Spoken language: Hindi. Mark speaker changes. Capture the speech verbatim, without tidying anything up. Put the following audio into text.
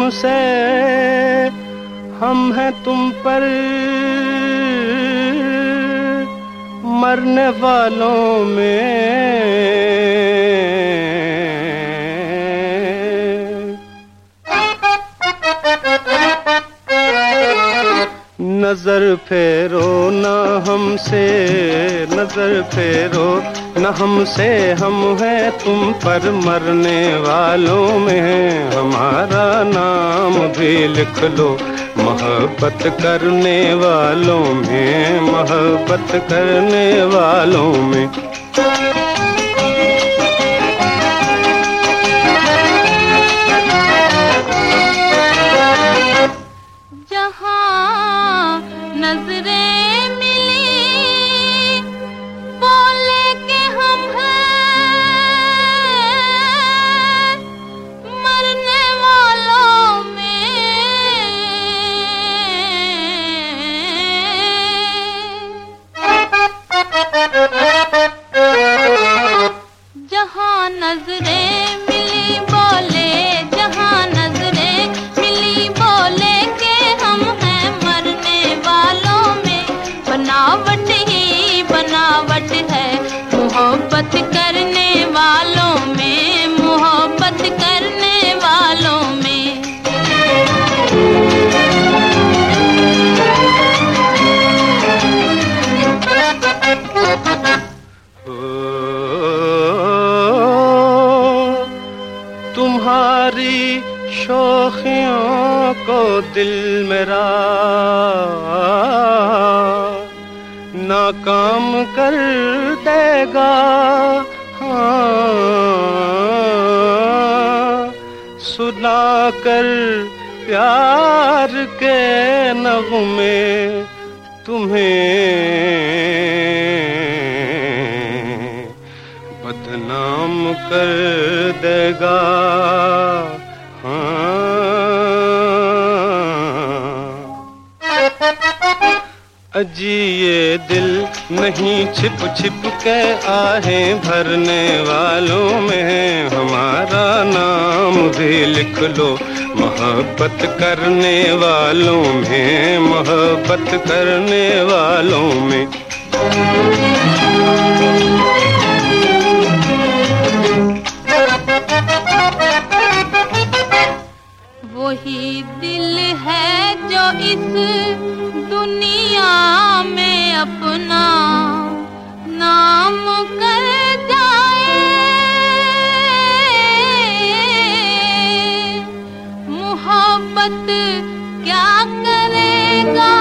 Speaker 1: हमसे, हम हैं तुम पर मरने वालों में। नजर फेरो न हमसे, नजर फेरो न हमसे, हम हैं तुम पर मरने वालों में। हमारा नाम भी लिख लो मोहब्बत करने वालों में, मोहब्बत करने वालों में।
Speaker 2: नजरें मिली बोले के हम हैं मरने वालों में। जहाँ नजरें मिली बोले, जहाँ नजरें मिली बोले के हम हैं मरने वालों में। बनावट ही बनावट है मोहब्बत करने वालों में, मोहब्बत करने वालों में।
Speaker 1: तुम्हारी शोखियों को दिल मेरा नाकाम कर देगा। हाँ, सुनाकर प्यार के नगमे तुम्हें बदनाम कर देगा। हाँ, अजी ये दिल नहीं छिप छिप के आहें भरने वालों में। हमारा नाम भी लिख लो मोहब्बत करने वालों में, मोहब्बत करने वालों में।
Speaker 2: वही दिल है जो इस दुनिया में अपना नाम कर जाए। मोहब्बत क्या करेगा